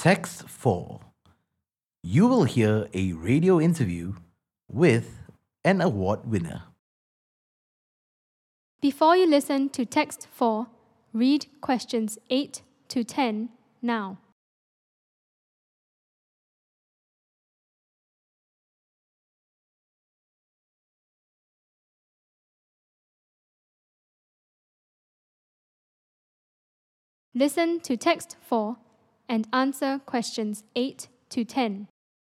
Text 4. You will hear a radio interview with an award winner. Before you listen to text 4, read questions 8 to 10 now. Listen to text 4 and answer questions 8 to 10.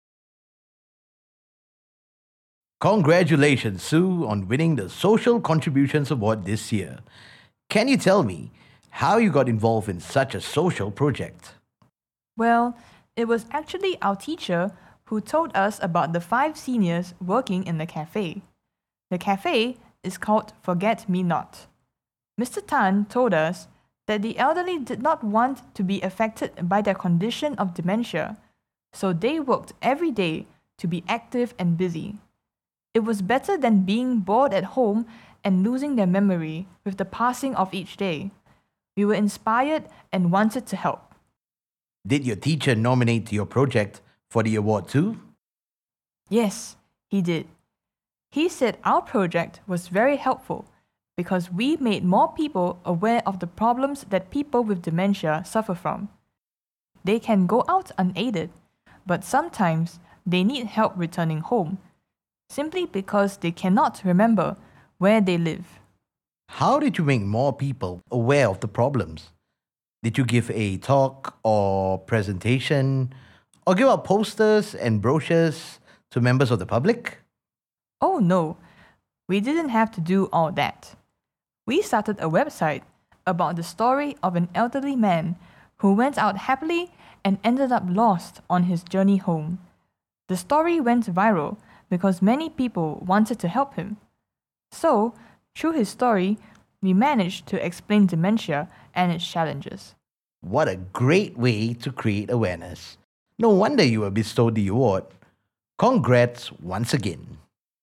Congratulations, Sue, on winning the Social Contributions Award this year. Can you tell me how you got involved in such a social project? Well, it was actually our teacher who told us about the 5 seniors working in the cafe. The cafe is called Forget Me Not. Mr. Tan told us that the elderly did not want to be affected by their condition of dementia, so they worked every day to be active and busy. It was better than being bored at home and losing their memory with the passing of each day. We were inspired and wanted to help. Did your teacher nominate your project for the award too? Yes, he did. He said our project was very helpful because we made more people aware of the problems that people with dementia suffer from. They can go out unaided, but sometimes they need help returning home, simply because they cannot remember where they live. How did you make more people aware of the problems? Did you give a talk or presentation or give out posters and brochures to members of the public? Oh no, we didn't have to do all that. We started a website about the story of an elderly man who went out happily and ended up lost on his journey home. The story went viral because many people wanted to help him. So, through his story, we managed to explain dementia and its challenges. What a great way to create awareness. No wonder you were bestowed the award. Congrats once again.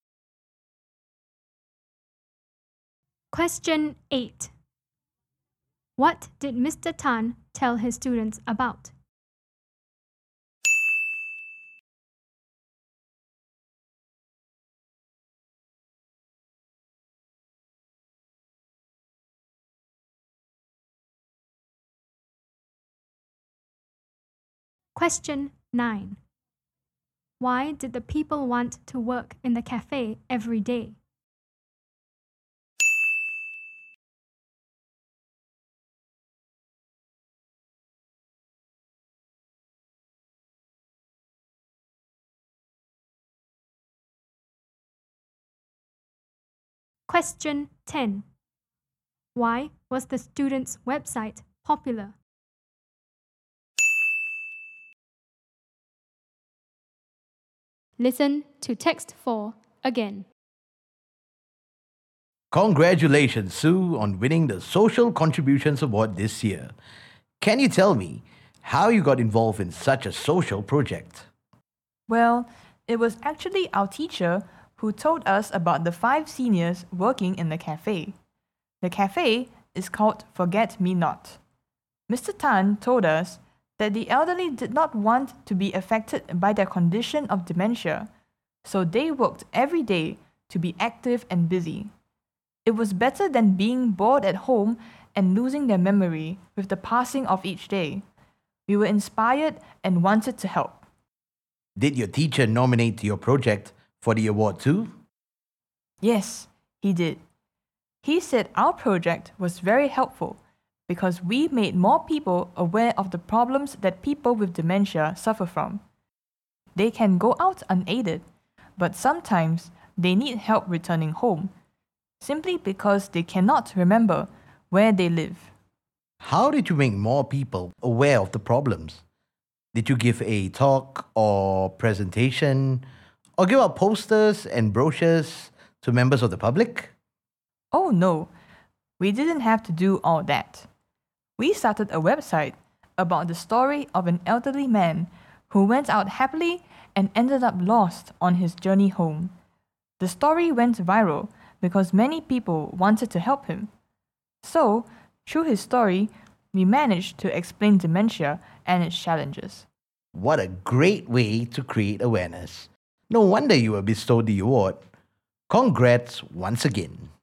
Question 8. What did Mr. Tan tell his students about? Question 9. Why did the people want to work in the cafe every day? Question 10. Why was the students' website popular? Listen to text 4 again. Congratulations, Sue, on winning the Social Contributions Award this year. Can you tell me how you got involved in such a social project? Well, it was actually our teacher who told us about the 5 seniors working in the cafe. The cafe is called Forget Me Not. Mr. Tan told us that the elderly did not want to be affected by their condition of dementia, so they worked every day to be active and busy. It was better than being bored at home and losing their memory with the passing of each day. We were inspired and wanted to help. Did your teacher nominate your project for the award too? Yes, he did. He said our project was very helpful because we made more people aware of the problems that people with dementia suffer from. They can go out unaided, but sometimes they need help returning home, simply because they cannot remember where they live. How did you make more people aware of the problems? Did you give a talk or presentation or give out posters and brochures to members of the public? Oh no, we didn't have to do all that. We started a website about the story of an elderly man who went out happily and ended up lost on his journey home. The story went viral because many people wanted to help him. So, through his story, we managed to explain dementia and its challenges. What a great way to create awareness. No wonder you were bestowed the award. Congrats once again.